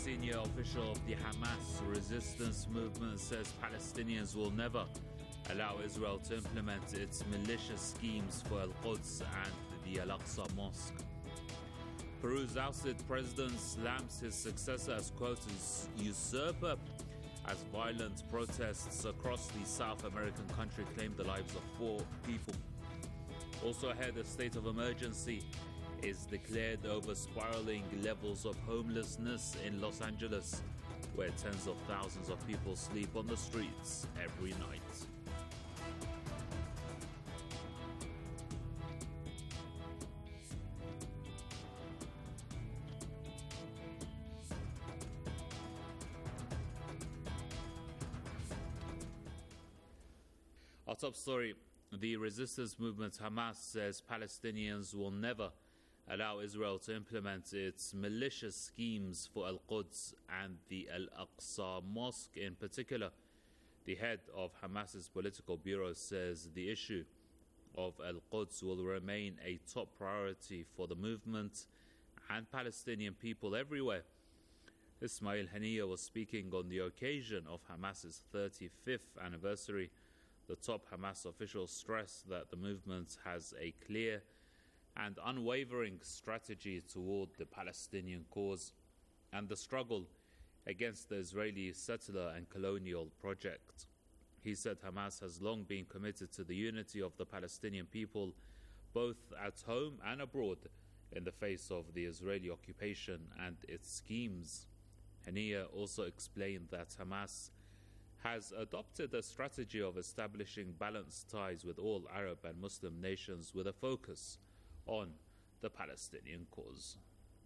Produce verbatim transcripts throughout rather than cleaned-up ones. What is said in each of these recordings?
senior official of the Hamas resistance movement says Palestinians will never allow Israel to implement its malicious schemes for Al-Quds and the Al-Aqsa Mosque. Peru's ousted president slams his successor as, quote, usurper, as violent protests across the South American country claim the lives of four people. Also ahead, a state of emergency is declared over spiraling levels of homelessness in Los Angeles, where tens of thousands of people sleep on the streets every night. Our top story, the resistance movement Hamas says Palestinians will never allow Israel to implement its malicious schemes for Al-Quds and the Al-Aqsa Mosque in particular. The head of Hamas's political bureau says the issue of Al-Quds will remain a top priority for the movement and Palestinian people everywhere. Ismail Haniyeh was speaking on the occasion of Hamas's thirty-fifth anniversary. The top Hamas official stressed that the movement has a clear and unwavering strategy toward the Palestinian cause and the struggle against the Israeli settler and colonial project. He said Hamas has long been committed to the unity of the Palestinian people, both at home and abroad, in the face of the Israeli occupation and its schemes. Haniyeh also explained that Hamas has adopted a strategy of establishing balanced ties with all Arab and Muslim nations with a focus on the Palestinian cause.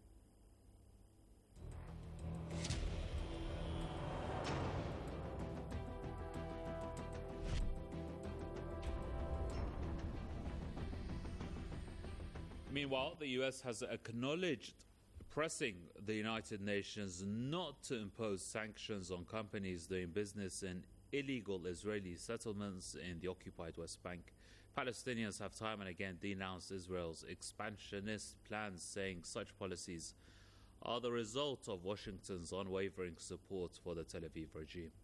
Meanwhile, the U S has acknowledged pressing the United Nations not to impose sanctions on companies doing business in illegal Israeli settlements in the occupied West Bank. Palestinians have time and again denounced Israel's expansionist plans, saying such policies are the result of Washington's unwavering support for the Tel Aviv regime.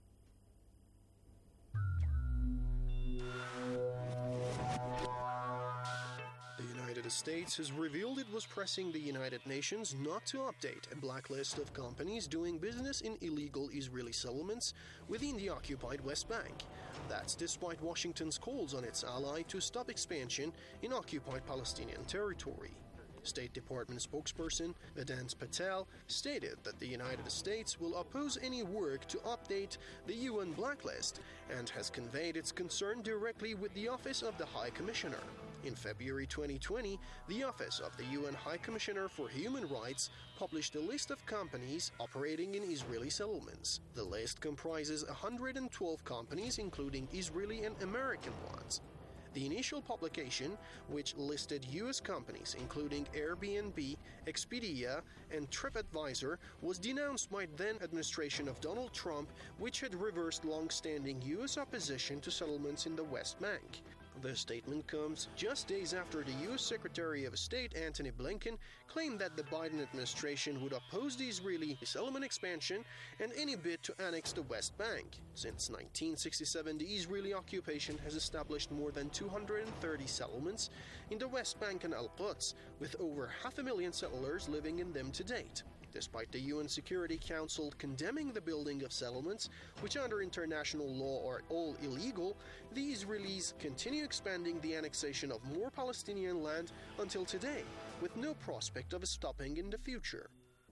The United States has revealed it was pressing the United Nations not to update a blacklist of companies doing business in illegal Israeli settlements within the occupied West Bank. That's despite Washington's calls on its ally to stop expansion in occupied Palestinian territory. State Department spokesperson Vedant Patel stated that the United States will oppose any work to update the U N blacklist and has conveyed its concern directly with the Office of the High Commissioner. In February twenty twenty, the Office of the U N High Commissioner for Human Rights published a list of companies operating in Israeli settlements. The list comprises one hundred twelve companies, including Israeli and American ones. The initial publication, which listed U S companies including Airbnb, Expedia, and TripAdvisor, was denounced by then administration of Donald Trump, which had reversed long-standing U S opposition to settlements in the West Bank. The statement comes just days after the U S Secretary of State Antony Blinken claimed that the Biden administration would oppose the Israeli settlement expansion and any bid to annex the West Bank. Since nineteen sixty-seven, the Israeli occupation has established more than two hundred thirty settlements in the West Bank and Al-Quds, with over half a million settlers living in them to date. Despite the U N Security Council condemning the building of settlements, which under international law are all illegal, the Israelis continue expanding the annexation of more Palestinian land until today, with no prospect of stopping in the future.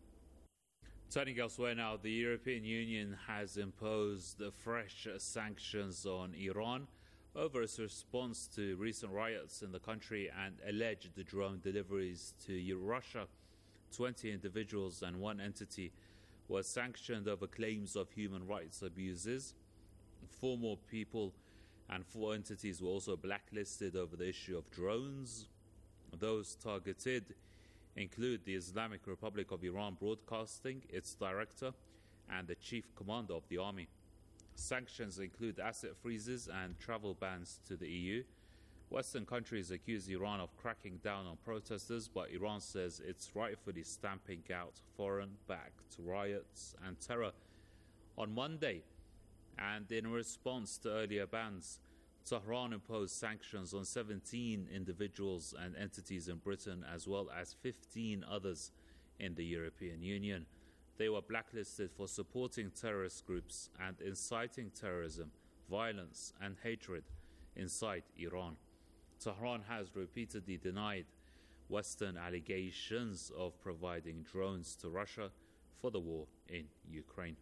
Turning elsewhere now, the European Union has imposed fresh sanctions on Iran over its response to recent riots in the country and alleged drone deliveries to Russia. twenty individuals and one entity were sanctioned over claims of human rights abuses. Four more people and four entities were also blacklisted over the issue of drones. Those targeted include the Islamic Republic of Iran Broadcasting, its director, and the chief commander of the army. Sanctions include asset freezes and travel bans to the E U. Western countries accuse Iran of cracking down on protesters, but Iran says it's rightfully stamping out foreign-backed riots and terror. On Monday, and in response to earlier bans, Tehran imposed sanctions on seventeen individuals and entities in Britain, as well as fifteen others in the European Union. They were blacklisted for supporting terrorist groups and inciting terrorism, violence, and hatred inside Iran. Tehran has repeatedly denied Western allegations of providing drones to Russia for the war in Ukraine.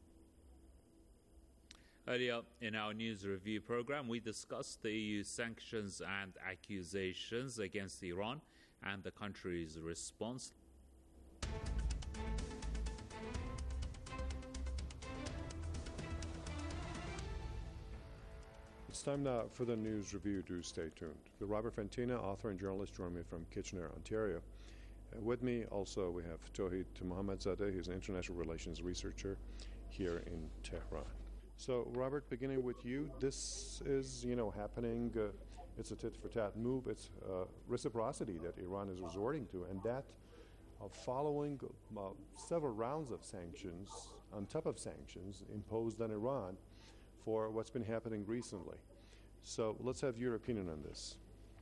Earlier in our news review program, we discussed the E U's sanctions and accusations against Iran and the country's response. It's time now for the news review. Do stay tuned. Robert Fantina, author and journalist, joined me from Kitchener, Ontario. Uh, with me also we have Tawhid Mohamadzadeh. He's an international relations researcher here in Tehran. So, Robert, beginning with you, this is, you know, happening. Uh, it's a tit-for-tat move. It's uh, reciprocity that Iran is resorting to, and that uh, following uh, several rounds of sanctions, on top of sanctions, imposed on Iran for what's been happening recently. So let's have your opinion on this.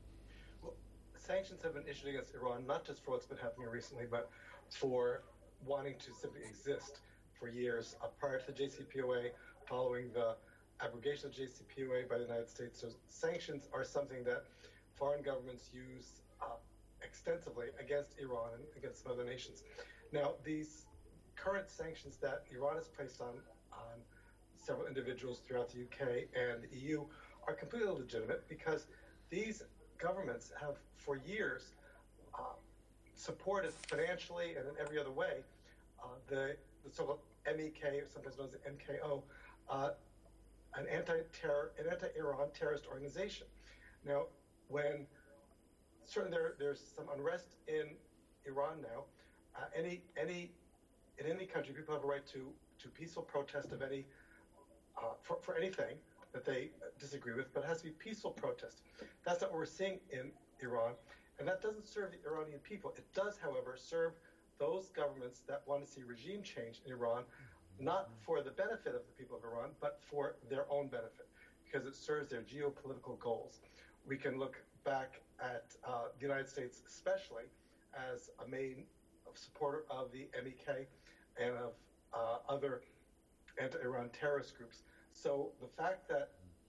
Well, sanctions have been issued against Iran, not just for what's been happening recently, but for wanting to simply exist for years uh, prior to the J C P O A, following the abrogation of J C P O A by the United States. So sanctions are something that foreign governments use uh, extensively against Iran and against some other nations. Now, these current sanctions that Iran has placed on, on several individuals throughout the U K and the E U are completely legitimate because these governments have for years uh, supported financially and in every other way uh, the, the so-called M E K, sometimes known as the M K O, uh, an anti-terror, an anti-Iran terrorist organization. Now, when certainly there, there's some unrest in Iran now, uh, any any in any country, people have a right to to peaceful protest of any uh, for for anything that they disagree with, but it has to be peaceful protest. That's not what we're seeing in Iran, and that doesn't serve the Iranian people. It does, however, serve those governments that want to see regime change in Iran, not for the benefit of the people of Iran, but for their own benefit, because it serves their geopolitical goals. We can look back at uh, the United States especially as a main supporter of the M E K and of uh, other anti-Iran terrorist groups. So the fact that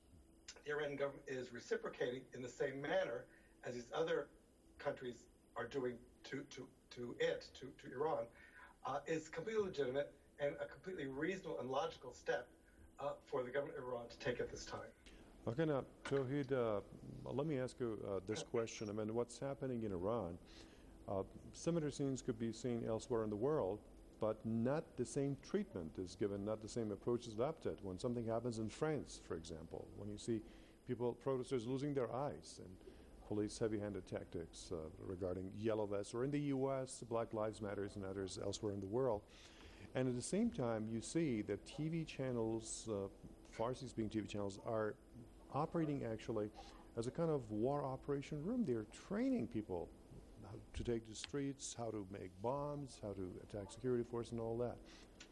the Iranian government is reciprocating in the same manner as these other countries are doing to, to, to it, to, to Iran, uh, is completely legitimate and a completely reasonable and logical step uh, for the government of Iran to take at this time. Okay, now, Tawhid, uh, let me ask you uh, this question. I mean, what's happening in Iran, uh, similar scenes could be seen elsewhere in the world, but not the same treatment is given, not the same approach is adopted. When something happens in France, for example, when you see people, protesters losing their eyes, and police heavy-handed tactics uh, regarding yellow vests, or in the U S, Black Lives Matter and others elsewhere in the world. And at the same time, you see that T V channels, uh, Farsi-speaking T V channels, are operating actually as a kind of war operation room. They're training people how to take the streets, how to make bombs, how to attack security force and all that.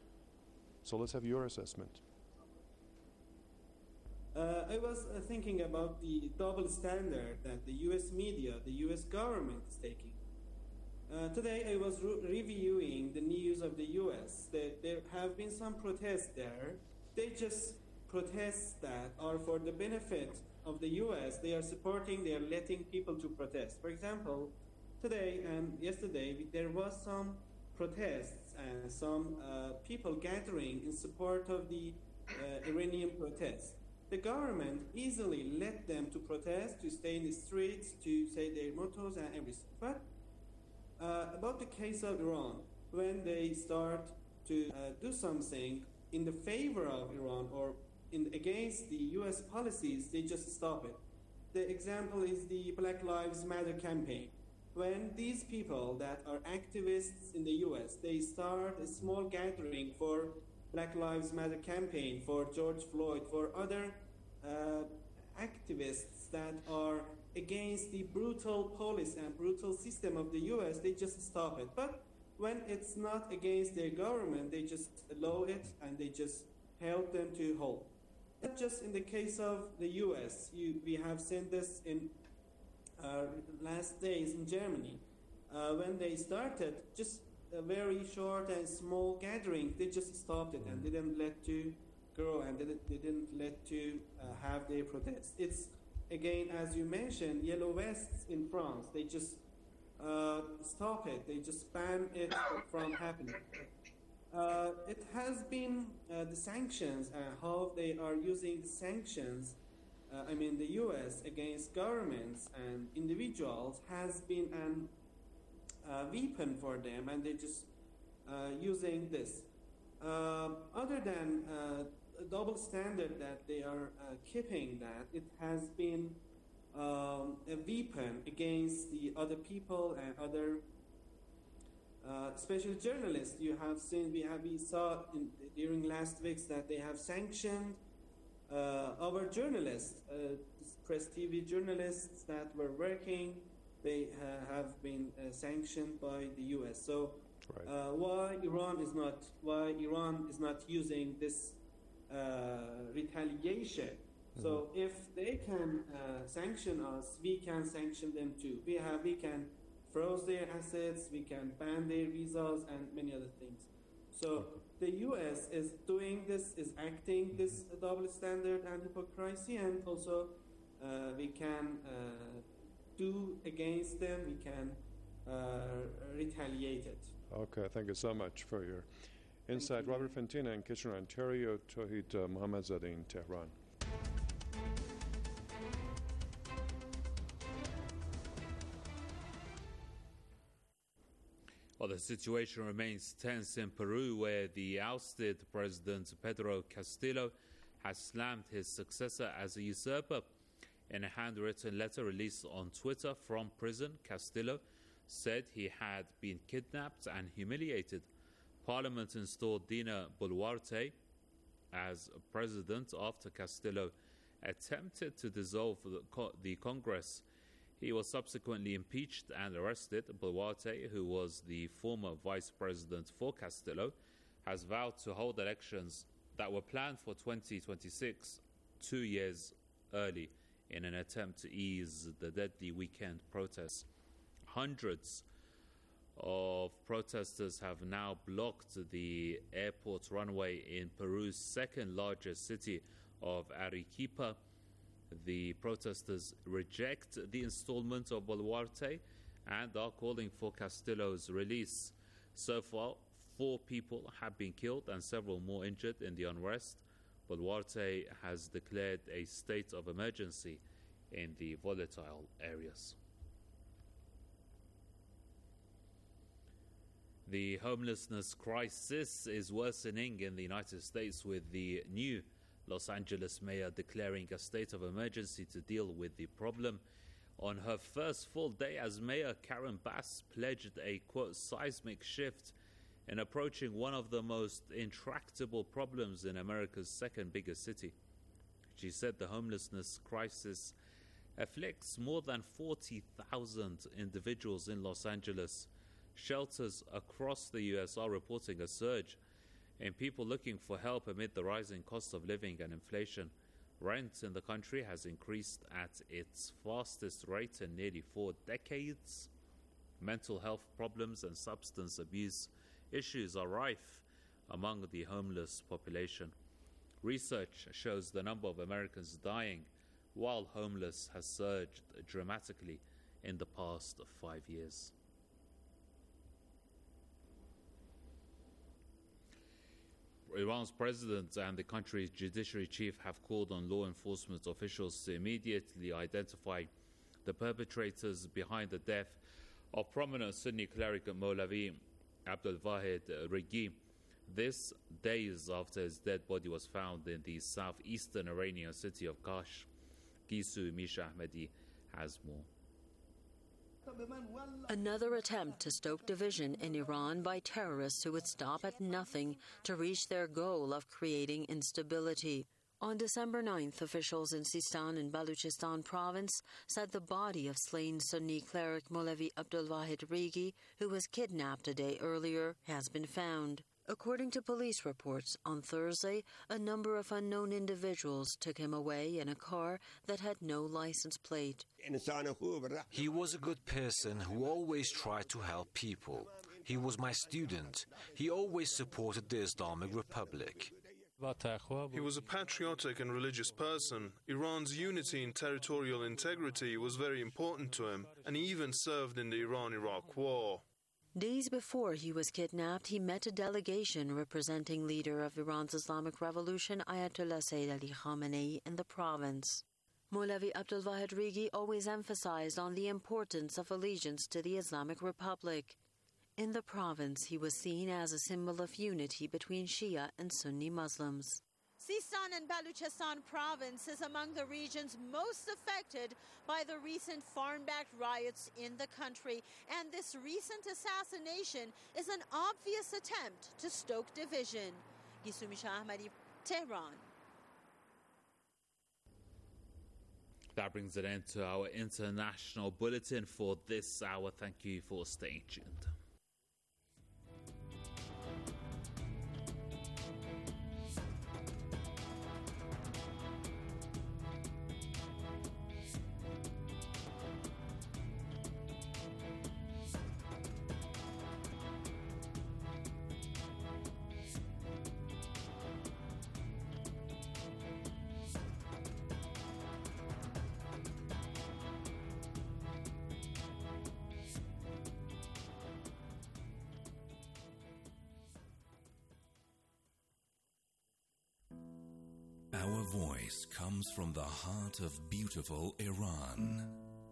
So let's have your assessment. Uh, I was uh, thinking about the double standard that the U S media, the U S government is taking. Uh, today I was re- reviewing the news of the U S. That there have been some protests there. They just protests that are for the benefit of the U S. They are supporting, they are letting people to protest. For example, today and yesterday there was some protests and some uh, people gathering in support of the uh, Iranian protests. The government easily let them to protest, to stay in the streets, to say their mottos and everything. But uh, about the case of Iran, when they start to uh, do something in the favor of Iran or in against the U S policies, they just stop it. The example is the Black Lives Matter campaign. When these people that are activists in the U S, they start a small gathering for Black Lives Matter campaign, for George Floyd, for other uh, activists that are against the brutal policy and brutal system of the U S, they just stop it. But when it's not against their government, they just allow it and they just help them to hold. Not just in the case of the U S. You, we have seen this in uh, last days in Germany. Uh, when they started, just a very short and small gathering, they just stopped it and didn't let to grow and didn't, they didn't let to uh, have their protests. It's, again, as you mentioned, Yellow Vests in France, they just uh, stop it. They just ban it from happening. Uh, it has been uh, the sanctions, uh, how they are using the sanctions, uh, I mean the U S against governments and individuals has been an uh, weapon for them, and they're just uh, using this. Uh, other than uh, a double standard that they are uh, keeping, that it has been um, a weapon against the other people and other Uh, especially journalists. You have seen, we have we saw in, during last weeks that they have sanctioned uh, our journalists, uh, press T V journalists that were working. They uh, have been uh, sanctioned by the U S. So Right. uh, why Iran is not why Iran is not using this uh, retaliation? Mm-hmm. So if they can uh, sanction us, we can sanction them too. We have we can. Froze their assets, we can ban their visas, and many other things. So the U S is doing this, is acting this double standard and hypocrisy, and also uh, we can uh, do against them, we can uh, retaliate it. Okay, thank you so much for your insight. Robert Fantina in Kitchener, Ontario, Tawhid uh, Mohammadzadeh in Tehran. Well, the situation remains tense in Peru, where the ousted President Pedro Castillo has slammed his successor as a usurper. In a handwritten letter released on Twitter from prison, Castillo said he had been kidnapped and humiliated. Parliament installed Dina Boluarte as president after Castillo attempted to dissolve the, co- the Congress. He was subsequently impeached and arrested. Boluarte, who was the former vice president for Castillo, has vowed to hold elections that were planned for twenty twenty-six, two years early, in an attempt to ease the deadly weekend protests. Hundreds of protesters have now blocked the airport runway in Peru's second largest city of Arequipa. The protesters reject the installment of Boluarte and are calling for Castillo's release. So far, four people have been killed and several more injured in the unrest. Boluarte has declared a state of emergency in the volatile areas. The homelessness crisis is worsening in the United States, with the new Los Angeles mayor declaring a state of emergency to deal with the problem. On her first full day as mayor, Karen Bass pledged a, quote, seismic shift in approaching one of the most intractable problems in America's second biggest city. She said the homelessness crisis afflicts more than forty thousand individuals in Los Angeles. Shelters across the U S are reporting a surge in people looking for help amid the rising cost of living and inflation. Rent in the country has increased at its fastest rate in nearly four decades. Mental health problems and substance abuse issues are rife among the homeless population. Research shows the number of Americans dying while homeless has surged dramatically in the past five years. Iran's president and the country's judiciary chief have called on law enforcement officials to immediately identify the perpetrators behind the death of prominent Sunni cleric Mawlavi Abdul Wahid Rigi. This days after his dead body was found in the southeastern Iranian city of Kash. Gisu Misha Ahmadi has more. Another attempt to stoke division in Iran by terrorists who would stop at nothing to reach their goal of creating instability. On December ninth, officials in Sistan and Baluchistan province said the body of slain Sunni cleric Molavi Abdulwahid Rigi, who was kidnapped a day earlier, has been found. According to police reports, on Thursday, a number of unknown individuals took him away in a car that had no license plate. He was a good person who always tried to help people. He was my student. He always supported the Islamic Republic. He was a patriotic and religious person. Iran's unity and territorial integrity was very important to him, and he even served in the Iran-Iraq War. Days before he was kidnapped, he met a delegation representing leader of Iran's Islamic Revolution, Ayatollah Sayyid Ali Khamenei, in the province. Molavi Abdulwahid Rigi always emphasized on the importance of allegiance to the Islamic Republic. In the province, he was seen as a symbol of unity between Shia and Sunni Muslims. Sistan and Baluchistan province is among the regions most affected by the recent foreign-backed riots in the country, and this recent assassination is an obvious attempt to stoke division. Gisumi Shah Ahmadi, Tehran. That brings it into our international bulletin for this hour. Thank you for staying tuned. Our voice comes from the heart of beautiful Iran.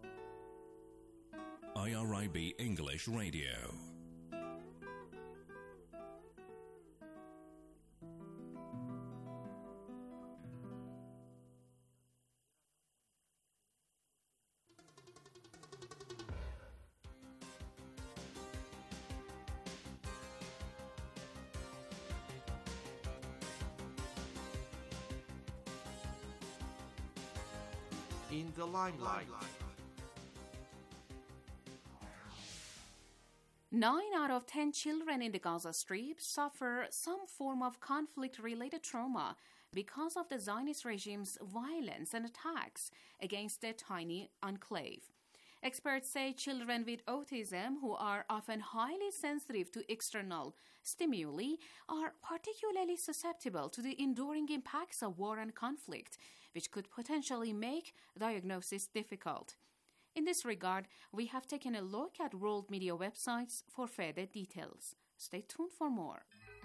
I R I B English Radio. In the limelight. Nine out of ten children in the Gaza Strip suffer some form of conflict-related trauma because of the Zionist regime's violence and attacks against their tiny enclave. Experts say children with autism, who are often highly sensitive to external stimuli, are particularly susceptible to the enduring impacts of war and conflict, which could potentially make diagnosis difficult. In this regard, we have taken a look at world media websites for further details. Stay tuned for more.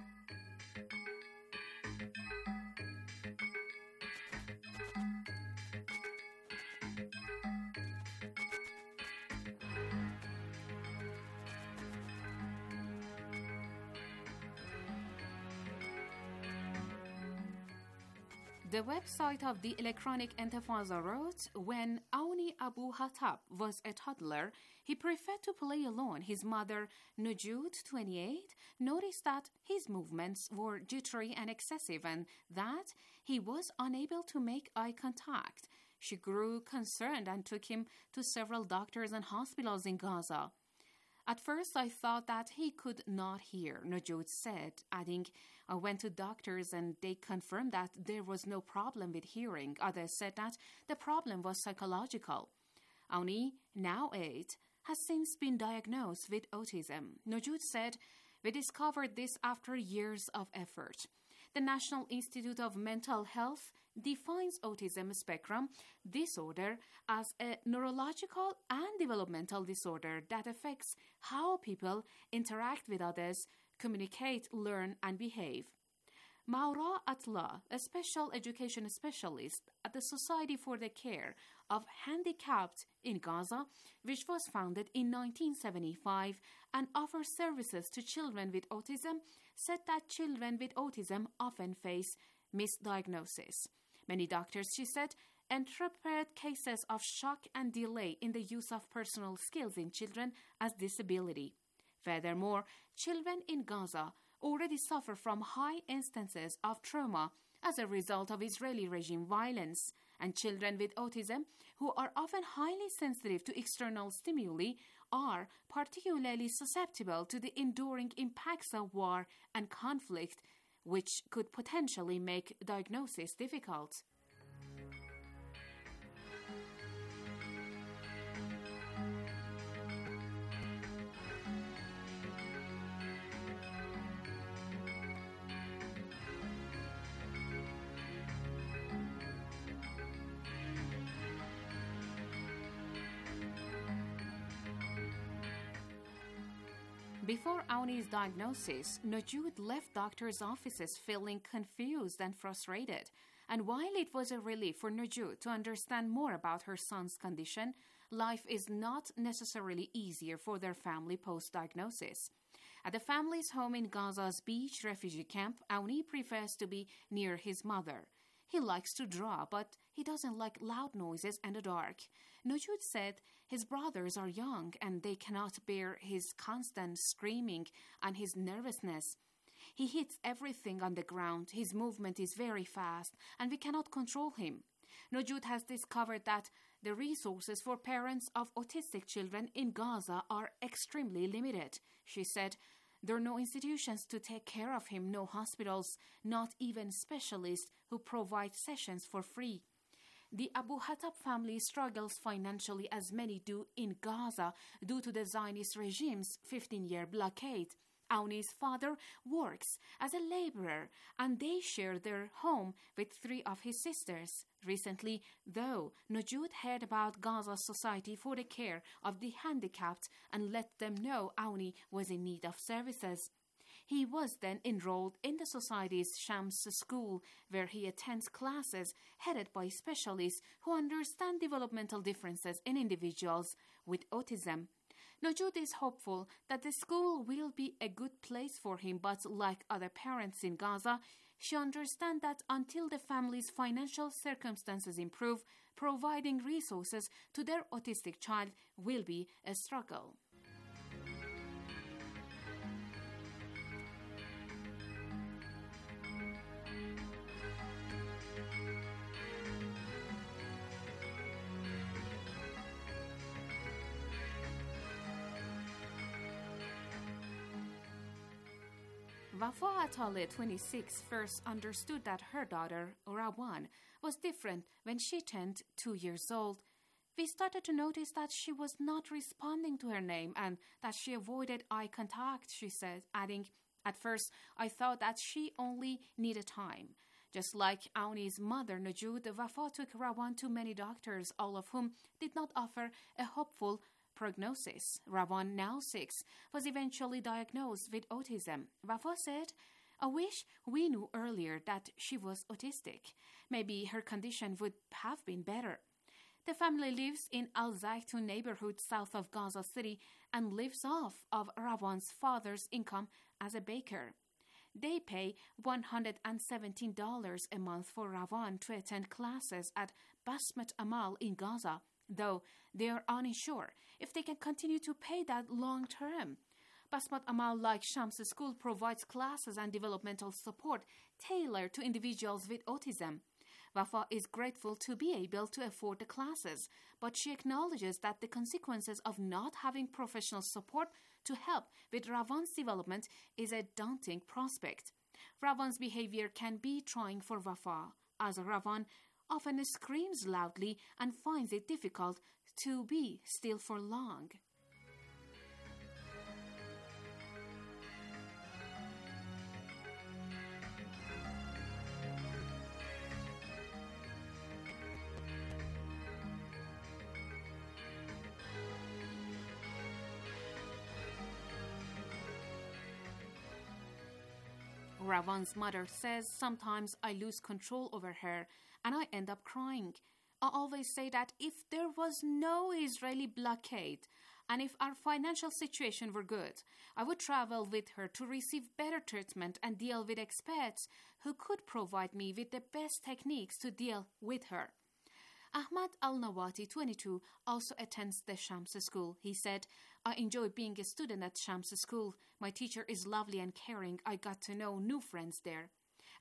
The website of the Electronic Intifada wrote, when Aouni Abu Hatab was a toddler, he preferred to play alone. His mother, Nujud, twenty-eight, noticed that his movements were jittery and excessive and that he was unable to make eye contact. She grew concerned and took him to several doctors and hospitals in Gaza. At first, I thought that he could not hear, Nujud said, adding, I went to doctors and they confirmed that there was no problem with hearing. Others said that the problem was psychological. Aouni, now eight, has since been diagnosed with autism. Nujud said, we discovered this after years of effort. The National Institute of Mental Health defines autism spectrum disorder as a neurological and developmental disorder that affects how people interact with others, communicate, learn, and behave. Maura Atla, a special education specialist at the Society for the Care of Handicapped in Gaza, which was founded in nineteen seventy-five and offers services to children with autism, said that children with autism often face misdiagnosis. Many doctors, she said, interpret cases of shock and delay in the use of personal skills in children as disability. Furthermore, children in Gaza already suffer from high instances of trauma as a result of Israeli regime violence. And children with autism, who are often highly sensitive to external stimuli, are particularly susceptible to the enduring impacts of war and conflict, which could potentially make diagnosis difficult. Before Auni's diagnosis, Nojoud left doctors' offices feeling confused and frustrated. And while it was a relief for Nojoud to understand more about her son's condition, life is not necessarily easier for their family post-diagnosis. At the family's home in Gaza's beach refugee camp, Auni prefers to be near his mother. He likes to draw, but he doesn't like loud noises and the dark. Nojoud said his brothers are young and they cannot bear his constant screaming and his nervousness. He hits everything on the ground, his movement is very fast, and we cannot control him. Nojoud has discovered that the resources for parents of autistic children in Gaza are extremely limited. She said, there are no institutions to take care of him, no hospitals, not even specialists who provide sessions for free. The Abu Hattab family struggles financially as many do in Gaza due to the Zionist regime's fifteen-year blockade. Auni's father works as a laborer and they share their home with three of his sisters. Recently, though, Nojoud heard about Gaza's Society for the Care of the Handicapped and let them know Auni was in need of services. He was then enrolled in the Society's Shams School, where he attends classes headed by specialists who understand developmental differences in individuals with autism. Nojoud is hopeful that the school will be a good place for him, but like other parents in Gaza, she understands that until the family's financial circumstances improve, providing resources to their autistic child will be a struggle. Wafa Ataleh, twenty-six, first understood that her daughter, Rawan, was different when she turned two years old. We started to notice that she was not responding to her name and that she avoided eye contact, she said, adding, at first, I thought that she only needed time. Just like Auni's mother, Nojoud, Wafa took Rawan to many doctors, all of whom did not offer a hopeful prognosis. Rawan, now six, was eventually diagnosed with autism. Wafa said, I wish we knew earlier that she was autistic. Maybe her condition would have been better. The family lives in Al Zaytun neighborhood south of Gaza City and lives off of Rawan's father's income as a baker. They pay one hundred seventeen dollars a month for Rawan to attend classes at Basmat Amal in Gaza, though they are unsure if they can continue to pay that long term. Basmat Amal, like Shams School, provides classes and developmental support tailored to individuals with autism. Wafa is grateful to be able to afford the classes, but she acknowledges that the consequences of not having professional support to help with Rawan's development is a daunting prospect. Rawan's behavior can be trying for Wafa, as Rawan often screams loudly and finds it difficult to be still for long. Rawan's mother says, sometimes I lose control over her and I end up crying. I always say that if there was no Israeli blockade and if our financial situation were good, I would travel with her to receive better treatment and deal with experts who could provide me with the best techniques to deal with her. Ahmad Al-Nawati, twenty-two, also attends the Shams School. He said, I enjoy being a student at Shams School. My teacher is lovely and caring. I got to know new friends there.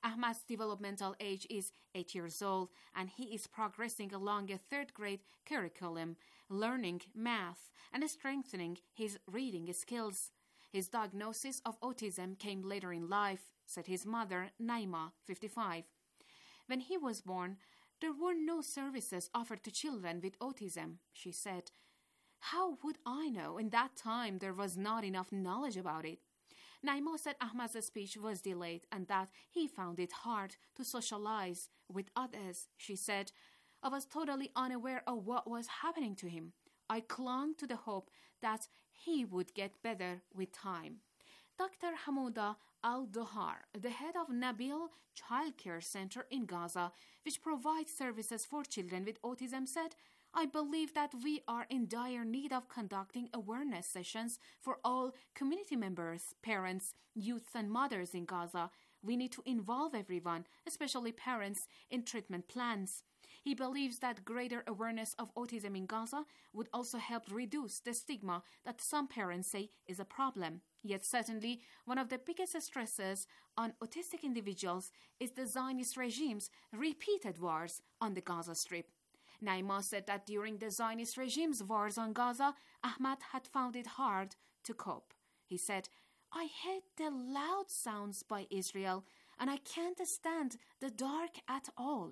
Ahmad's developmental age is eight years old, and he is progressing along a third-grade curriculum, learning math and strengthening his reading skills. His diagnosis of autism came later in life, said his mother, Naima, fifty-five. When he was born, there were no services offered to children with autism, she said. How would I know? In that time, there was not enough knowledge about it. Naima said Ahmad's speech was delayed and that he found it hard to socialize with others. She said, I was totally unaware of what was happening to him. I clung to the hope that he would get better with time. Doctor Hamouda Al-Dohar, the head of Nabil Child Care Center in Gaza, which provides services for children with autism, said, I believe that we are in dire need of conducting awareness sessions for all community members, parents, youths, and mothers in Gaza. We need to involve everyone, especially parents, in treatment plans. He believes that greater awareness of autism in Gaza would also help reduce the stigma that some parents say is a problem. Yet certainly, one of the biggest stresses on autistic individuals is the Zionist regime's repeated wars on the Gaza Strip. Naima said that during the Zionist regime's wars on Gaza, Ahmad had found it hard to cope. He said, I hate the loud sounds by Israel, and I can't stand the dark at all.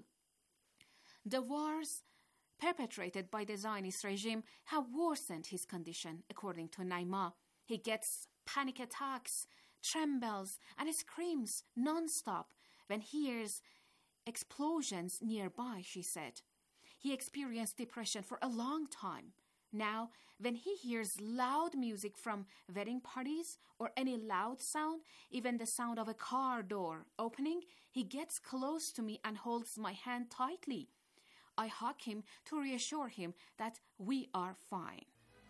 The wars perpetrated by the Zionist regime have worsened his condition, according to Naima. He gets panic attacks, trembles, and screams non-stop when he hears explosions nearby, she said. He experienced depression for a long time. Now, when he hears loud music from wedding parties or any loud sound, even the sound of a car door opening, he gets close to me and holds my hand tightly. I hug him to reassure him that we are fine.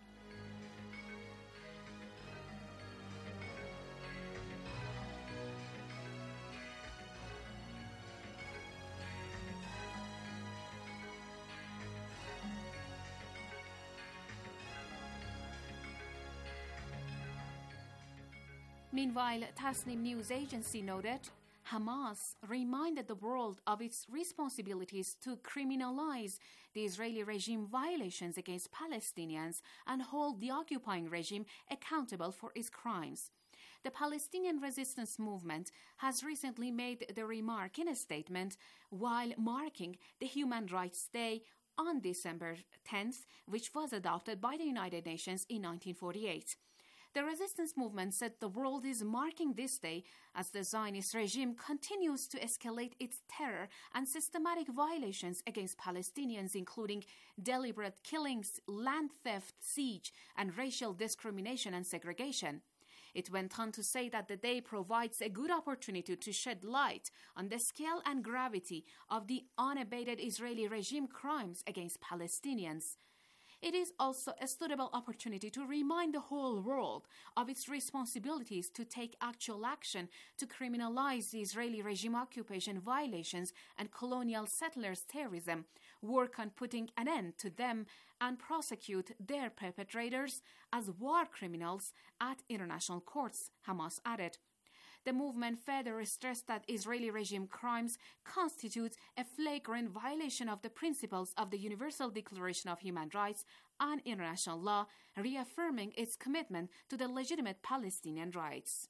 Meanwhile, Tasnim News Agency noted, Hamas reminded the world of its responsibilities to criminalize the Israeli regime violations against Palestinians and hold the occupying regime accountable for its crimes. The Palestinian resistance movement has recently made the remark in a statement while marking the Human Rights Day on December tenth, which was adopted by the United Nations in nineteen forty-eight. The resistance movement said the world is marking this day as the Zionist regime continues to escalate its terror and systematic violations against Palestinians, including deliberate killings, land theft, siege, and racial discrimination and segregation. It went on to say that the day provides a good opportunity to shed light on the scale and gravity of the unabated Israeli regime crimes against Palestinians. It is also a suitable opportunity to remind the whole world of its responsibilities to take actual action to criminalize the Israeli regime occupation violations and colonial settlers' terrorism, work on putting an end to them, and prosecute their perpetrators as war criminals at international courts, Hamas added. The movement further stressed that Israeli regime crimes constitute a flagrant violation of the principles of the Universal Declaration of Human Rights and international law, reaffirming its commitment to the legitimate Palestinian rights.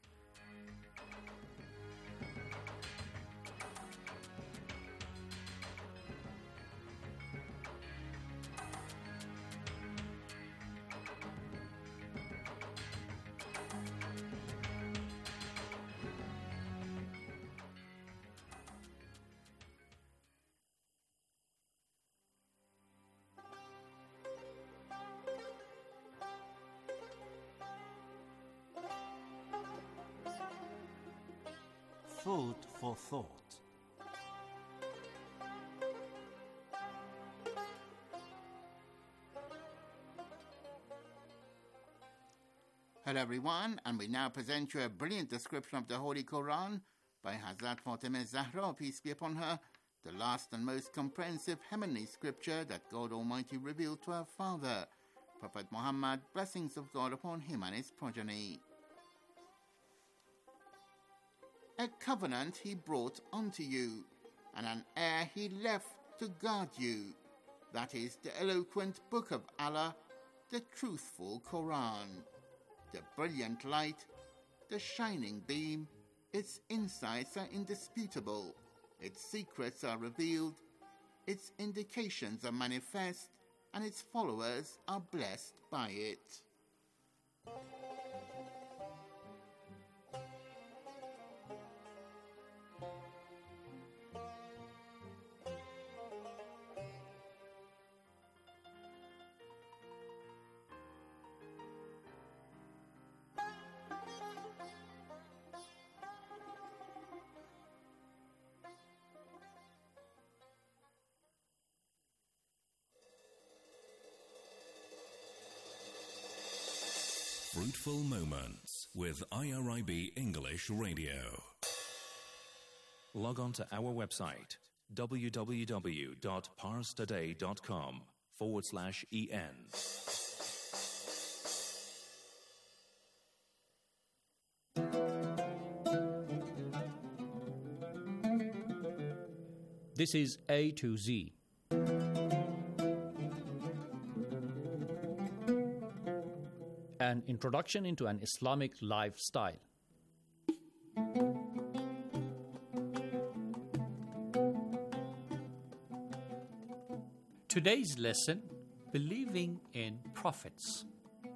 Food for thought. Hello everyone, and we now present you a brilliant description of the Holy Quran by Hazrat Fatima Zahra, peace be upon her, the last and most comprehensive heavenly scripture that God Almighty revealed to her father, Prophet Muhammad, blessings of God upon him and his progeny. a covenant he brought unto you, and an heir he left to guard you. That is the eloquent book of Allah, the truthful Quran. The brilliant light, the shining beam, its insights are indisputable, its secrets are revealed, its indications are manifest, and its followers are blessed by it. Fruitful Moments with I R I B English Radio. Log on to our website www.parstoday.com forward slash en. This is A to Z. An introduction into an Islamic lifestyle. Today's lesson, believing in prophets.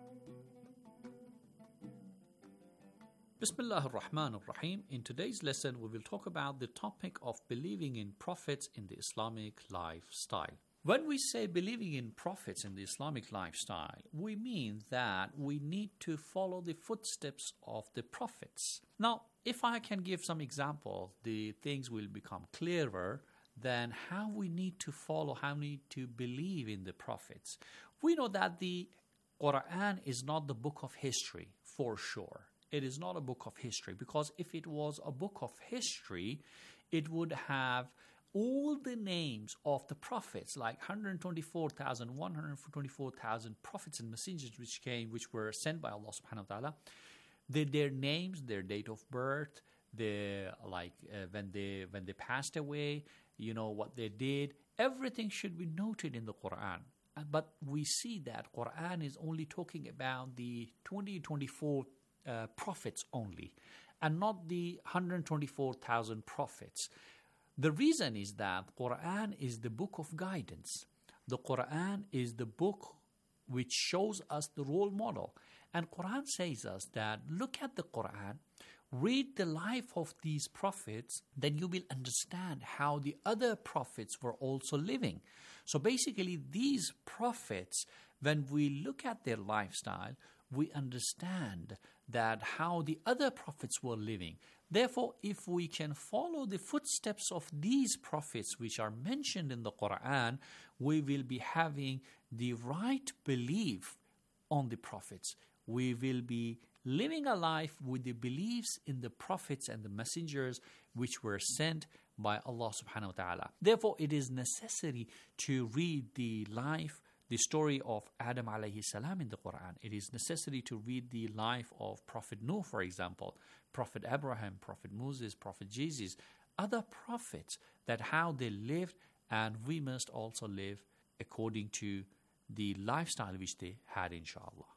Bismillah ar-Rahman ar-Rahim. In today's lesson, we will talk about the topic of believing in prophets in the Islamic lifestyle. When we say believing in prophets in the Islamic lifestyle, we mean that we need to follow the footsteps of the prophets. Now, if I can give some examples, the things will become clearer than how we need to follow, how we need to believe in the prophets. We know that the Quran is not the book of history, for sure. It is not a book of history, because if it was a book of history, it would have all the names of the prophets, like one hundred twenty-four thousand, one hundred twenty-four thousand prophets and messengers which came, which were sent by Allah subhanahu wa ta'ala, their, their names, their date of birth, their, like uh, when they when they passed away, you know, what they did, everything should be noted in the Quran. But we see that Quran is only talking about the twenty, twenty-four uh, prophets only, and not the one hundred twenty-four thousand prophets. The reason is that Quran is the book of guidance. The Quran is the book which shows us the role model. And Quran says us that look at the Quran, read the life of these prophets, then you will understand how the other prophets were also living. So basically these prophets, when we look at their lifestyle, we understand that how the other prophets were living. Therefore, if we can follow the footsteps of these prophets which are mentioned in the Quran, we will be having the right belief on the prophets. We will be living a life with the beliefs in the prophets and the messengers which were sent by Allah subhanahu wa ta'ala. Therefore, it is necessary to read the life, the story of Adam alayhi salam in the Quran. It is necessary to read the life of Prophet Nuh, for example, Prophet Abraham, Prophet Moses, Prophet Jesus, other prophets, that how they lived, and we must also live according to the lifestyle which they had, inshallah.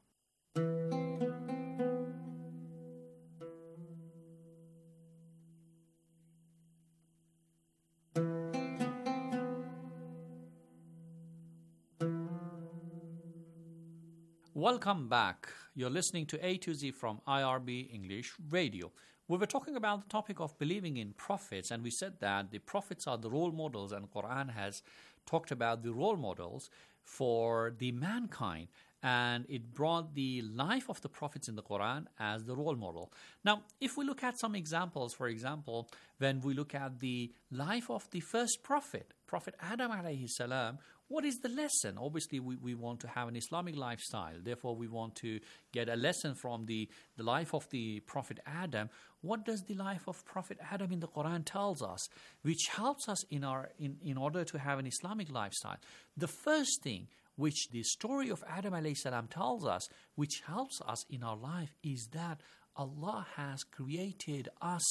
Welcome back. You're listening to A to Z from I R B English Radio. We were talking about the topic of believing in prophets, and we said that the prophets are the role models, and Quran has talked about the role models for the mankind, and it brought the life of the prophets in the Quran as the role model. Now, if we look at some examples, for example, when we look at the life of the first prophet, Prophet Adam alayhi salam, what is the lesson? Obviously, we, we want to have an Islamic lifestyle. Therefore, we want to get a lesson from the, the life of the Prophet Adam. What does the life of Prophet Adam in the Quran tells us, which helps us in, our, in, in order to have an Islamic lifestyle? The first thing which the story of Adam alayhi salam tells us, which helps us in our life, is that Allah has created us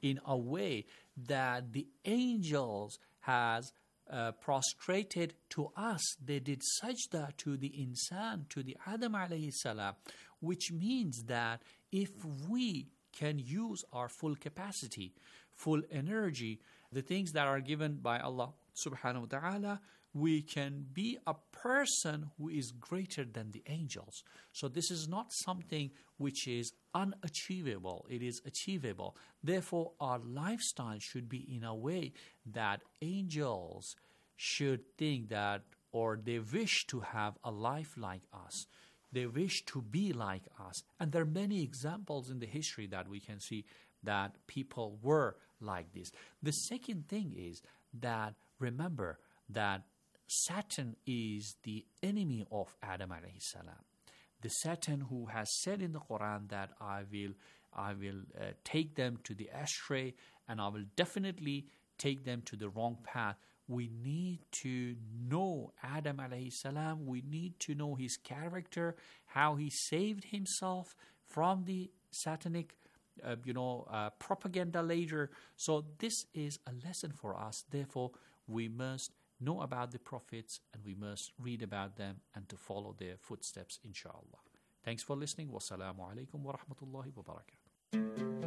in a way that the angels has uh, prostrated to us. They did sajda to the insan, to the Adam alayhi salam, which means that if we can use our full capacity, full energy, the things that are given by Allah subhanahu wa ta'ala, we can be a person who is greater than the angels. So this is not something which is unachievable. It is achievable. Therefore, our lifestyle should be in a way that angels should think that, or they wish to have a life like us. They wish to be like us. And there are many examples in the history that we can see that people were like this. The second thing is that, remember that Satan is the enemy of Adam alayhi salam. The Satan who has said in the Quran that I will, I will uh, take them to the astray and I will definitely take them to the wrong path. We need to know Adam alayhi salam. We need to know his character, how he saved himself from the satanic, uh, you know, uh, propaganda later. So this is a lesson for us. Therefore, we must know about the prophets and we must read about them and to follow their footsteps, inshallah. Thanks for listening. Wassalamu alaikum wa rahmatullahi wa barakatuh.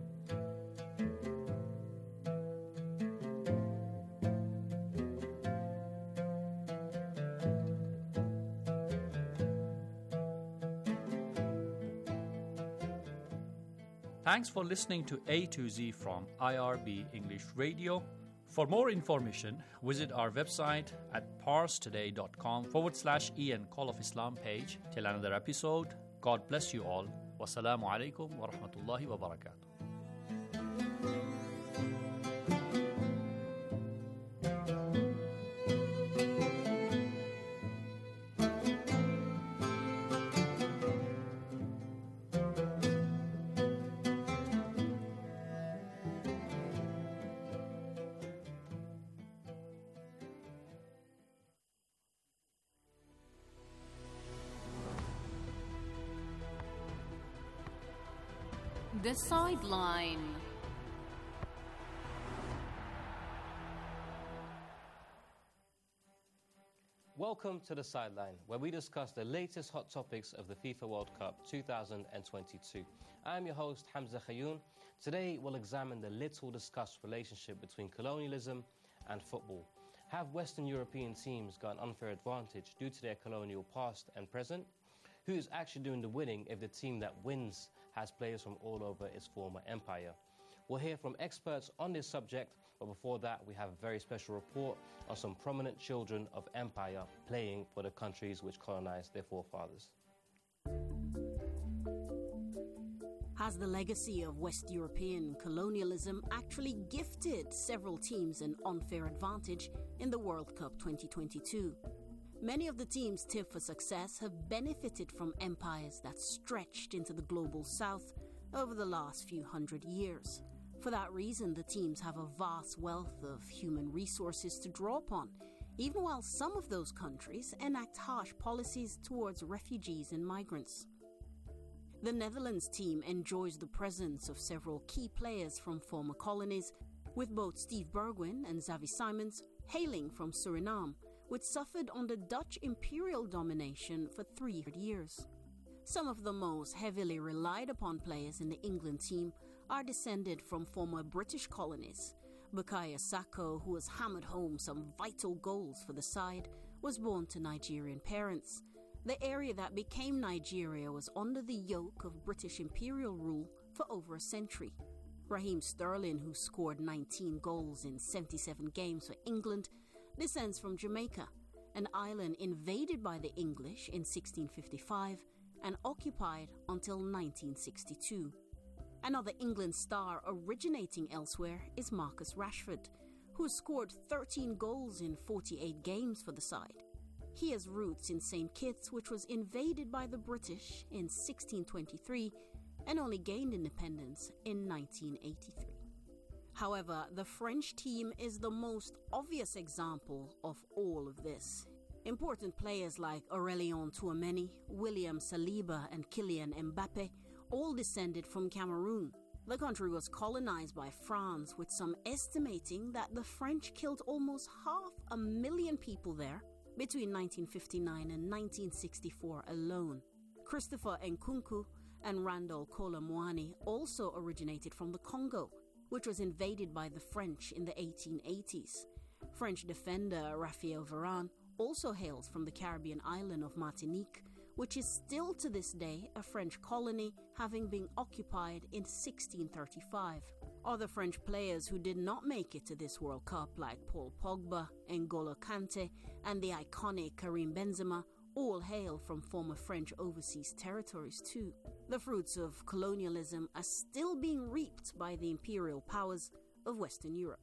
Thanks for listening to A to Z from I R B English Radio. For more information, visit our website at parstoday.com forward slash Ian Call of Islam page. Till another episode, God bless you all. Wassalamu alaikum wa rahmatullahi wa barakatuh. The Sideline. Welcome to The Sideline, where we discuss the latest hot topics of the FIFA World Cup two thousand twenty-two. I'm your host, Hamza Khayoun. Today, we'll examine the little discussed relationship between colonialism and football. Have Western European teams got an unfair advantage due to their colonial past and present? Who's actually doing the winning if the team that wins has players from all over its former empire? We'll hear from experts on this subject, but before that, we have a very special report on some prominent children of empire playing for the countries which colonized their forefathers. Has the legacy of West European colonialism actually gifted several teams an unfair advantage in the World Cup twenty twenty-two? Many of the teams tipped for success have benefited from empires that stretched into the global south over the last few hundred years. For that reason, the teams have a vast wealth of human resources to draw upon, even while some of those countries enact harsh policies towards refugees and migrants. The Netherlands team enjoys the presence of several key players from former colonies, with both Steve Bergwijn and Xavi Simons hailing from Suriname, which suffered under Dutch imperial domination for three hundred years. Some of the most heavily relied upon players in the England team are descended from former British colonies. Bukayo Saka, who has hammered home some vital goals for the side, was born to Nigerian parents. The area that became Nigeria was under the yoke of British imperial rule for over a century. Raheem Sterling, who scored nineteen goals in seventy-seven games for England, descends from Jamaica, an island invaded by the English in sixteen fifty-five and occupied until nineteen sixty-two. Another England star originating elsewhere is Marcus Rashford, who scored thirteen goals in forty-eight games for the side. He has roots in Saint Kitts, which was invaded by the British in sixteen twenty-three and only gained independence in nineteen eighty-three. However, the French team is the most obvious example of all of this. Important players like Aurélien Tchouameni, William Saliba and Kylian Mbappe all descended from Cameroon. The country was colonized by France, with some estimating that the French killed almost half a million people there between nineteen fifty-nine and nineteen sixty-four alone. Christopher Nkunku and Randall Kolo Muani also originated from the Congo, which was invaded by the French in the eighteen eighties. French defender Raphael Varane also hails from the Caribbean island of Martinique, which is still to this day a French colony, having been occupied in sixteen thirty-five. Other French players who did not make it to this World Cup, like Paul Pogba, N'Golo Kante, and the iconic Karim Benzema, all hail from former French overseas territories too. The fruits of colonialism are still being reaped by the imperial powers of Western Europe.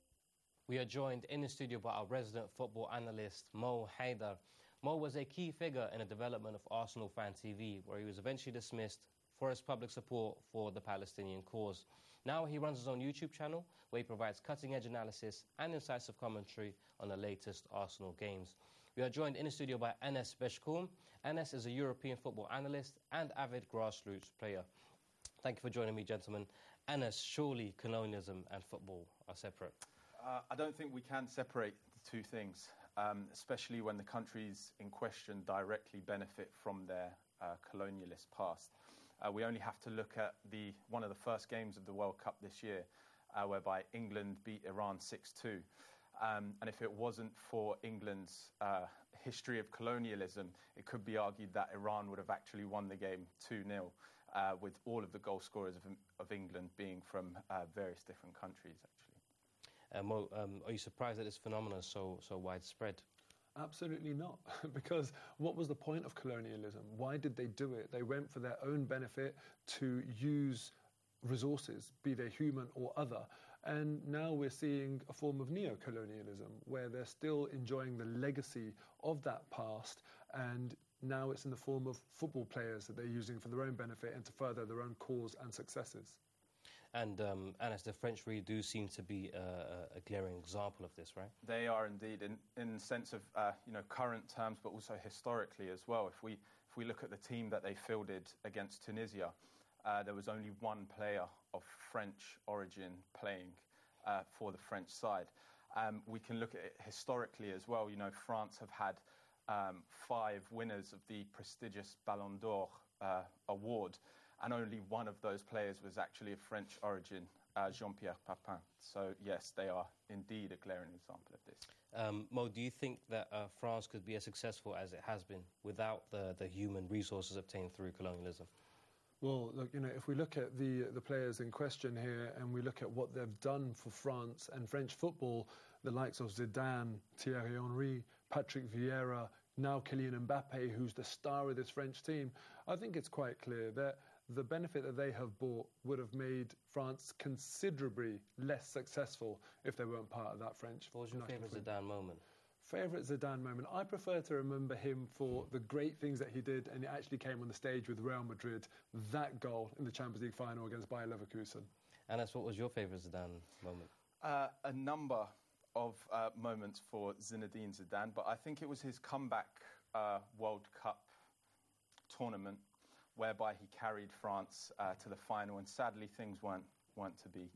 We are joined in the studio by our resident football analyst, Mo Haidar. Mo was a key figure in the development of Arsenal Fan T V, where he was eventually dismissed for his public support for the Palestinian cause. Now he runs his own YouTube channel, where he provides cutting-edge analysis and incisive commentary on the latest Arsenal games. We are joined in the studio by Enes Beshkoum. Enes is a European football analyst and avid grassroots player. Thank you for joining me, gentlemen. Enes, surely colonialism and football are separate? Uh, I don't think we can separate the two things, um, especially when the countries in question directly benefit from their uh, colonialist past. Uh, we only have to look at the one of the first games of the World Cup this year, uh, whereby England beat Iran six two. Um, and if it wasn't for England's uh, history of colonialism, it could be argued that Iran would have actually won the game two nil, uh, with all of the goal scorers of, of England being from uh, various different countries, actually. Uh, Mo, um, are you surprised that this phenomenon is so, so widespread? Absolutely not, because what was the point of colonialism? Why did they do it? They went for their own benefit to use resources, be they human or other. And now we're seeing a form of neo-colonialism, where they're still enjoying the legacy of that past, and now it's in the form of football players that they're using for their own benefit and to further their own cause and successes. And, um, and as the French really do seem to be a, a glaring example of this, right? They are indeed, in in the sense of uh, you know current terms, but also historically as well. If we if we look at the team that they fielded against Tunisia, uh, there was only one player of French origin playing uh, for the French side. Um, we can look at it historically as well. You know, France have had um, five winners of the prestigious Ballon d'Or uh, award, and only one of those players was actually of French origin, uh, Jean-Pierre Papin. So, yes, they are indeed a glaring example of this. Um, Mo, do you think that uh, France could be as successful as it has been without the, the human resources obtained through colonialism? Well, look, you know, if we look at the the players in question here and we look at what they've done for France and French football, the likes of Zidane, Thierry Henry, Patrick Vieira, now Kylian Mbappe, who's the star of this French team, I think it's quite clear that the benefit that they have brought would have made France considerably less successful if they weren't part of that French. What was your favourite Zidane moment? Favourite Zidane moment? I prefer to remember him for the great things that he did, and he actually came on the stage with Real Madrid, that goal in the Champions League final against Bayer Leverkusen. And that's what was your favourite Zidane moment? Uh, a number of uh, moments for Zinedine Zidane, but I think it was his comeback uh, World Cup tournament, whereby he carried France uh, to the final, and sadly things weren't weren't to be.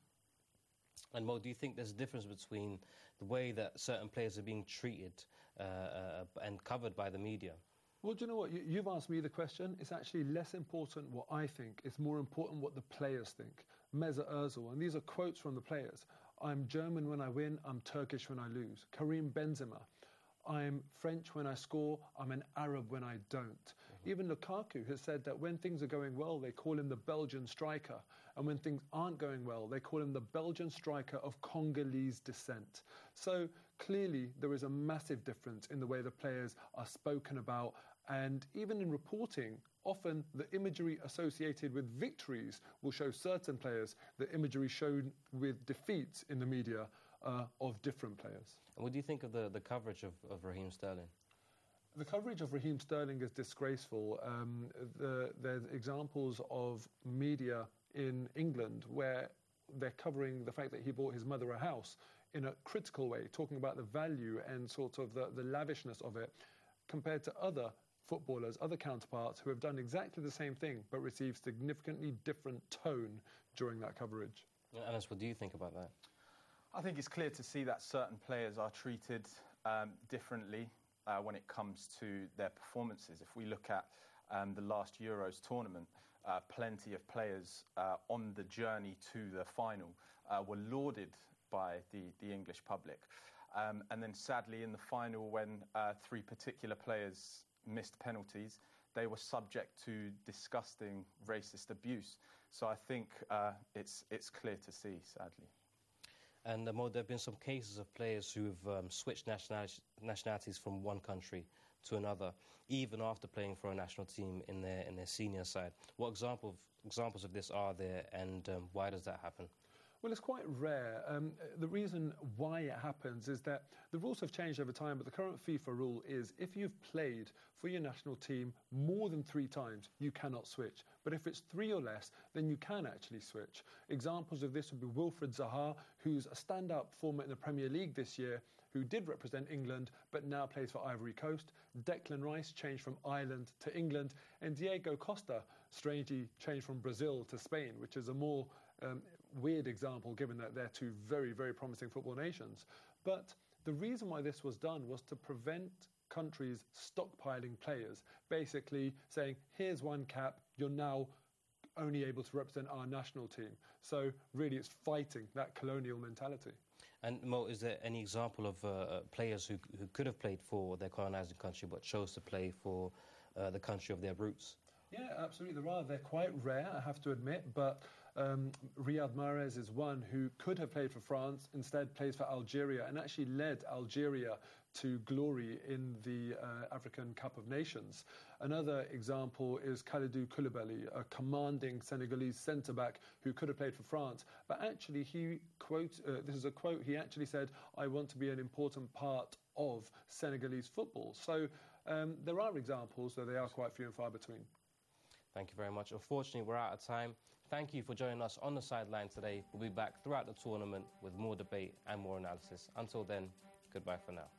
And Mo, do you think there's a difference between the way that certain players are being treated uh, uh, and covered by the media? Well, do you know what? You, you've asked me the question. It's actually less important what I think. It's more important what the players think. Mesut Ozil, and these are quotes from the players. I'm German when I win, I'm Turkish when I lose. Karim Benzema. I'm French when I score, I'm an Arab when I don't. Mm-hmm. Even Lukaku has said that when things are going well, they call him the Belgian striker. And when things aren't going well, they call him the Belgian striker of Congolese descent. So clearly there is a massive difference in the way the players are spoken about. And even in reporting, often the imagery associated with victories will show certain players, the imagery shown with defeats in the media uh, of different players. And what do you think of the, the coverage of, of Raheem Sterling? The coverage of Raheem Sterling is disgraceful. Um, the, there's examples of media in England where they're covering the fact that he bought his mother a house in a critical way, talking about the value and sort of the, the lavishness of it, compared to other footballers, other counterparts who have done exactly the same thing but received significantly different tone during that coverage. Anas, what do you think about that? I think it's clear to see that certain players are treated um, differently uh, when it comes to their performances. If we look at um, the last Euros tournament, uh, plenty of players uh, on the journey to the final uh, were lauded by the, the English public. Um, and then sadly in the final, when uh, three particular players missed penalties, they were subject to disgusting racist abuse. So I think uh, it's, it's clear to see, sadly. And uh, Mo, there have been some cases of players who've um, switched nationali- nationalities from one country to another, even after playing for a national team in their in their senior side. What example of, examples of this are there, and um, why does that happen? Well, it's quite rare. Um, the reason why it happens is that the rules have changed over time, but the current FIFA rule is if you've played for your national team more than three times, you cannot switch. But if it's three or less, then you can actually switch. Examples of this would be Wilfried Zaha, who's a standout performer in the Premier League this year, who did represent England, but now plays for Ivory Coast. Declan Rice changed from Ireland to England, and Diego Costa, strangely, changed from Brazil to Spain, which is a more um, weird example given that they're two very, very promising football nations. But the reason why this was done was to prevent countries stockpiling players, basically saying, here's one cap, you're now only able to represent our national team. So really it's fighting that colonial mentality. And Mo, is there any example of uh, players who, who could have played for their colonizing country but chose to play for uh, the country of their roots? Yeah, absolutely there are. They're quite rare, I have to admit, but um, Riyad Mahrez is one who could have played for France, instead plays for Algeria, and actually led Algeria to glory in the uh, African Cup of Nations. Another example is Kalidou Koulibaly, a commanding Senegalese centre-back who could have played for France, but actually he quote, uh, this is a quote, he actually said, I want to be an important part of Senegalese football. So um, there are examples, though they are quite few and far between. Thank you very much. Unfortunately, we're out of time. Thank you for joining us on the sideline today. We'll be back throughout the tournament with more debate and more analysis. Until then, goodbye for now.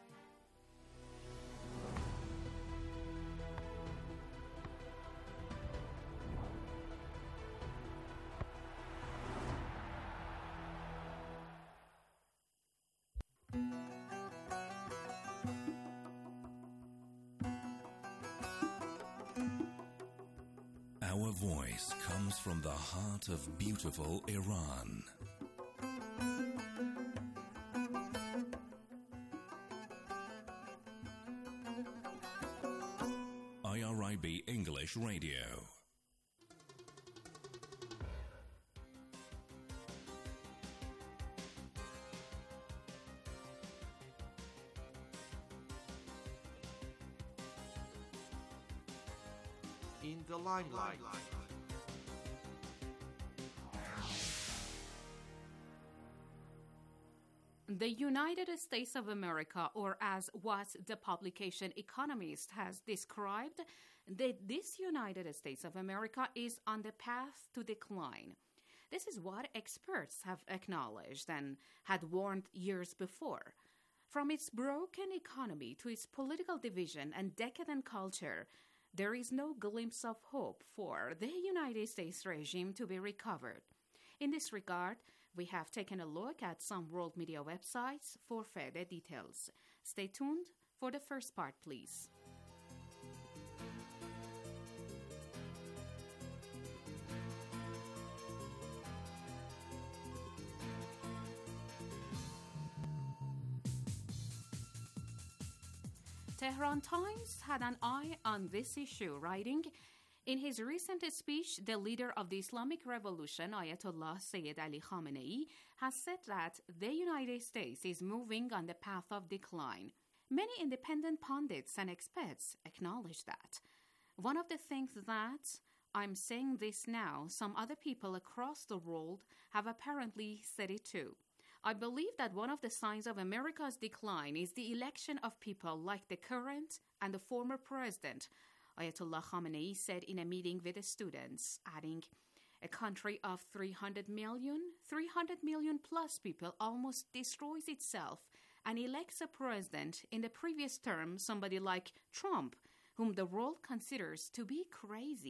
Our voice comes from the heart of beautiful Iran. I R I B English Radio. In the limelight. The United States of America, or as what the publication Economist has described, that this United States of America is on the path to decline. This is what experts have acknowledged and had warned years before. From its broken economy to its political division and decadent culture, there is no glimpse of hope for the United States regime to be recovered. In this regard, we have taken a look at some world media websites for further details. Stay tuned for the first part, please. Tehran Times had an eye on this issue, writing, in his recent speech, the leader of the Islamic Revolution, Ayatollah Sayyid Ali Khamenei, has said that the United States is moving on the path of decline. Many independent pundits and experts acknowledge that. One of the things that, I'm saying this now, some other people across the world have apparently said it too. I believe that one of the signs of America's decline is the election of people like the current and the former president, Ayatollah Khamenei said in a meeting with the students, adding, a country of three hundred million, three hundred million plus people almost destroys itself and elects a president in the previous term, somebody like Trump, whom the world considers to be crazy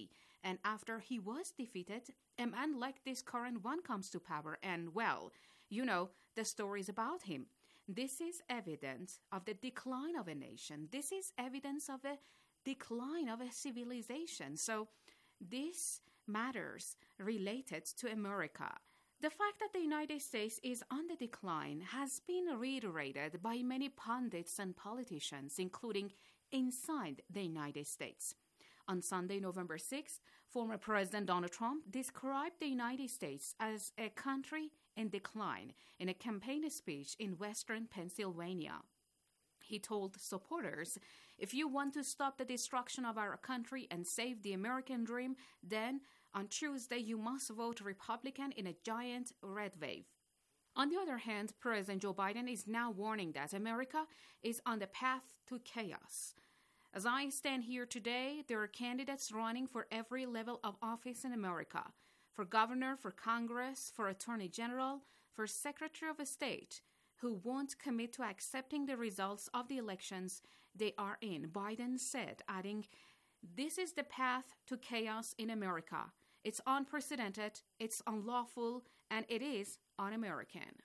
And after he was defeated, a man like this current one comes to power, and, well, you know the stories about him. This is evidence of the decline of a nation. This is evidence of a decline of a civilization. So this matters related to America. The fact that the United States is on the decline has been reiterated by many pundits and politicians, including inside the United States. On Sunday, November sixth, former President Donald Trump described the United States as a country in decline in a campaign speech in western Pennsylvania. He told supporters, "If you want to stop the destruction of our country and save the American dream, then on Tuesday you must vote Republican in a giant red wave." On the other hand, President Joe Biden is now warning that America is on the path to chaos. As I stand here today, there are candidates running for every level of office in America, for governor, for Congress, for attorney general, for secretary of state, who won't commit to accepting the results of the elections they are in, Biden said, adding, "This is the path to chaos in America. It's unprecedented, it's unlawful, and it is un-American."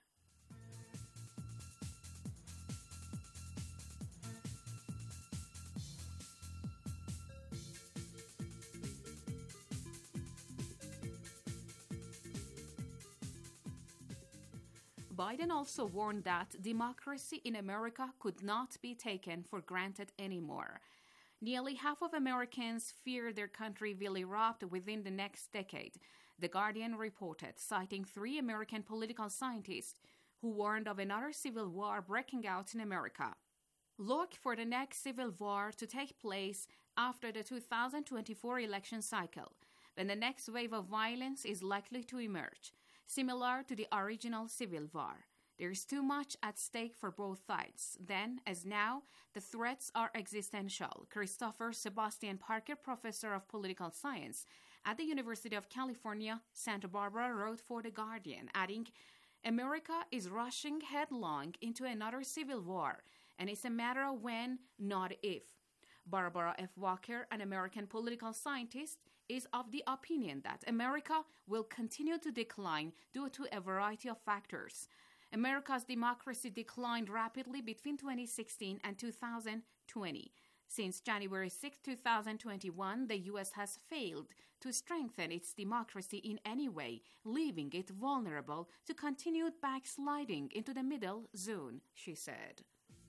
Biden also warned that democracy in America could not be taken for granted anymore. Nearly half of Americans fear their country will erupt within the next decade, The Guardian reported, citing three American political scientists who warned of another civil war breaking out in America. Look for the next civil war to take place after the two thousand twenty-four election cycle, when the next wave of violence is likely to emerge, similar to the original civil war. There is too much at stake for both sides. Then, as now, the threats are existential. Christopher Sebastian Parker, professor of political science at the University of California, Santa Barbara, wrote for The Guardian, adding, "America is rushing headlong into another civil war, and it's a matter of when, not if." Barbara F. Walker, an American political scientist, is of the opinion that America will continue to decline due to a variety of factors. America's democracy declined rapidly between twenty sixteen and two thousand twenty. Since January sixth, two thousand twenty-one, the U S has failed to strengthen its democracy in any way, leaving it vulnerable to continued backsliding into the middle zone, she said.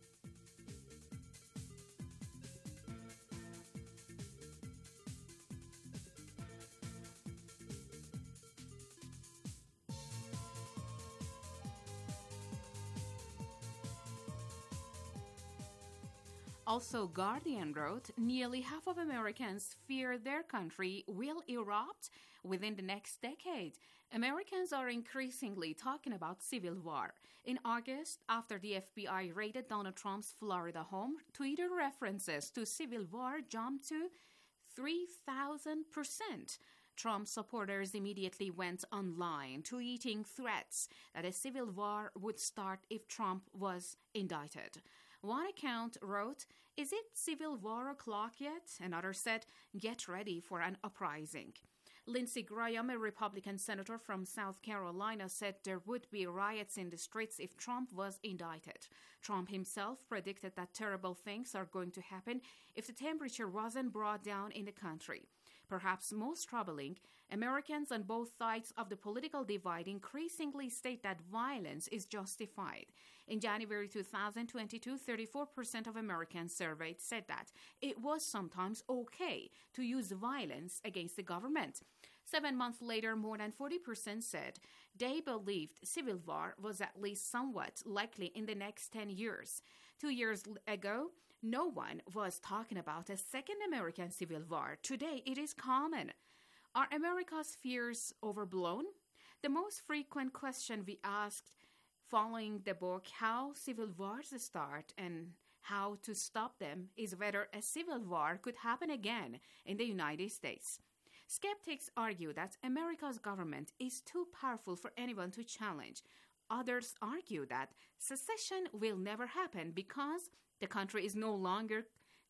Also, Guardian wrote, nearly half of Americans fear their country will erupt within the next decade. Americans are increasingly talking about civil war. In August, after the F B I raided Donald Trump's Florida home, Twitter references to civil war jumped to three thousand percent. Trump supporters immediately went online, tweeting threats that a civil war would start if Trump was indicted. One account wrote, "Is it civil war o'clock yet?" Another said, "Get ready for an uprising." Lindsey Graham, a Republican senator from South Carolina, said there would be riots in the streets if Trump was indicted. Trump himself predicted that terrible things are going to happen if the temperature wasn't brought down in the country. Perhaps most troubling, Americans on both sides of the political divide increasingly state that violence is justified. In January two thousand twenty-two, thirty-four percent of Americans surveyed said that it was sometimes okay to use violence against the government. Seven months later, more than forty percent said they believed civil war was at least somewhat likely in the next ten years. Two years ago, no one was talking about a second American civil war. Today, it is common. Are America's fears overblown? The most frequent question we asked following the book How Civil Wars Start and How to Stop Them is whether a civil war could happen again in the United States. Skeptics argue that America's government is too powerful for anyone to challenge. Others argue that secession will never happen because the country is no longer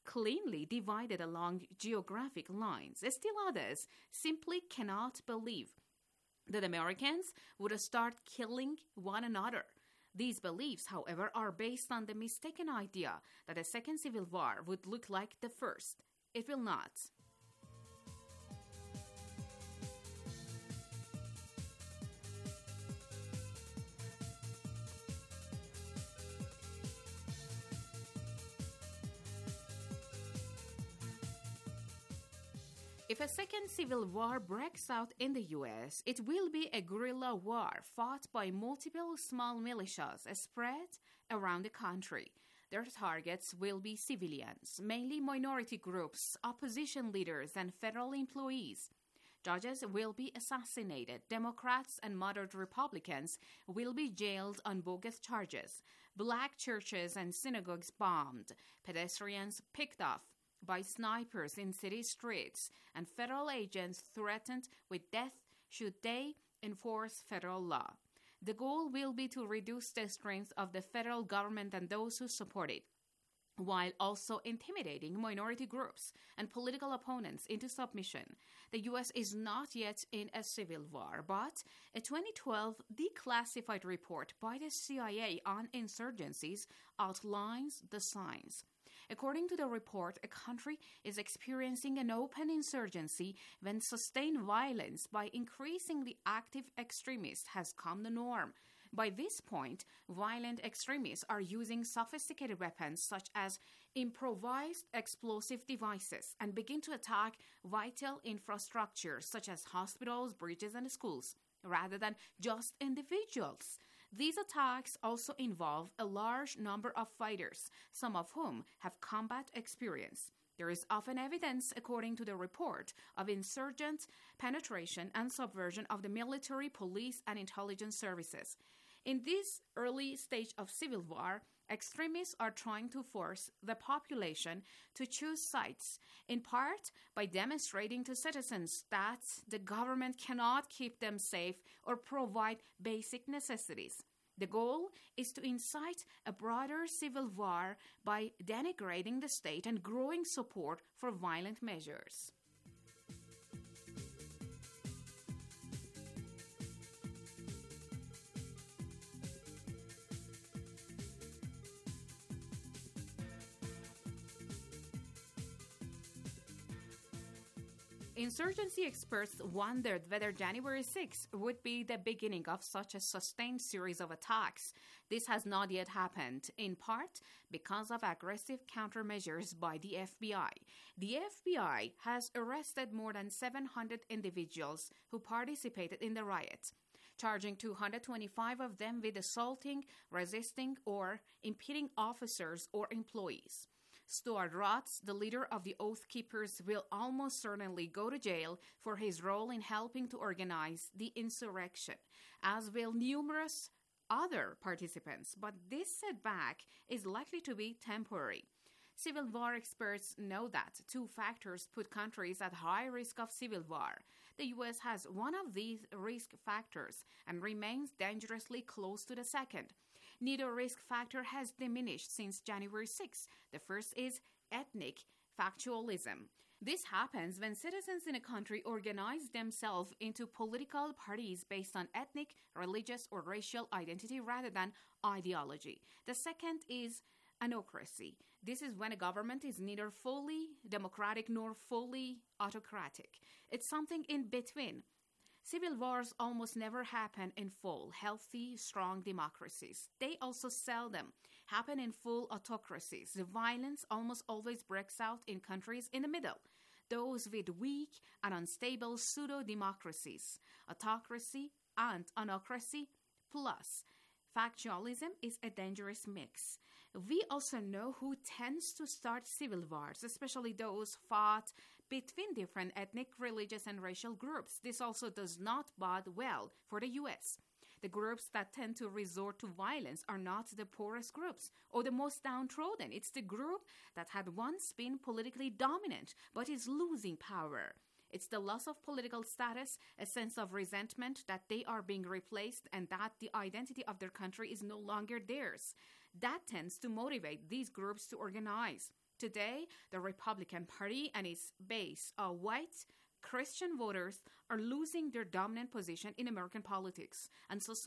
cleanly divided along geographic lines. Still others simply cannot believe that Americans would start killing one another. These beliefs, however, are based on the mistaken idea that a second civil war would look like the first. It will not. If a second civil war breaks out in the U S, it will be a guerrilla war fought by multiple small militias spread around the country. Their targets will be civilians, mainly minority groups, opposition leaders, and federal employees. Judges will be assassinated. Democrats and moderate Republicans will be jailed on bogus charges. Black churches and synagogues bombed. Pedestrians picked off by snipers in city streets, and federal agents threatened with death should they enforce federal law. The goal will be to reduce the strength of the federal government and those who support it, while also intimidating minority groups and political opponents into submission. The U S is not yet in a civil war, but a twenty twelve declassified report by the C I A on insurgencies outlines the signs. According to the report, a country is experiencing an open insurgency when sustained violence by increasingly active extremists has come the norm. By this point, violent extremists are using sophisticated weapons such as improvised explosive devices and begin to attack vital infrastructure such as hospitals, bridges, and schools, rather than just individuals. These attacks also involve a large number of fighters, some of whom have combat experience. There is often evidence, according to the report, of insurgent penetration and subversion of the military, police, and intelligence services. In this early stage of civil war, extremists are trying to force the population to choose sides, in part by demonstrating to citizens that the government cannot keep them safe or provide basic necessities. The goal is to incite a broader civil war by denigrating the state and growing support for violent measures. Insurgency experts wondered whether January sixth would be the beginning of such a sustained series of attacks. This has not yet happened, in part because of aggressive countermeasures by the F B I. The F B I has arrested more than seven hundred individuals who participated in the riot, charging two hundred twenty-five of them with assaulting, resisting, or impeding officers or employees. Stuart Rotz, the leader of the Oath Keepers, will almost certainly go to jail for his role in helping to organize the insurrection, as will numerous other participants. But this setback is likely to be temporary. Civil war experts know that two factors put countries at high risk of civil war. The U S has one of these risk factors and remains dangerously close to the second. Neither risk factor has diminished since January sixth. The first is ethnic factionalism. This happens when citizens in a country organize themselves into political parties based on ethnic, religious, or racial identity rather than ideology. The second is anocracy. This is when a government is neither fully democratic nor fully autocratic. It's something in between. Civil wars almost never happen in full, healthy, strong democracies. They also seldom happen in full autocracies. The violence almost always breaks out in countries in the middle, those with weak and unstable pseudo-democracies. Autocracy and anocracy plus factionalism is a dangerous mix. We also know who tends to start civil wars, especially those fought between different ethnic, religious, and racial groups. This also does not bode well for the U S. The groups that tend to resort to violence are not the poorest groups or the most downtrodden. It's the group that had once been politically dominant but is losing power. It's the loss of political status, a sense of resentment that they are being replaced and that the identity of their country is no longer theirs. That tends to motivate these groups to organize, Today, the Republican Party and its base of white Christian voters are losing their dominant position in American politics, and society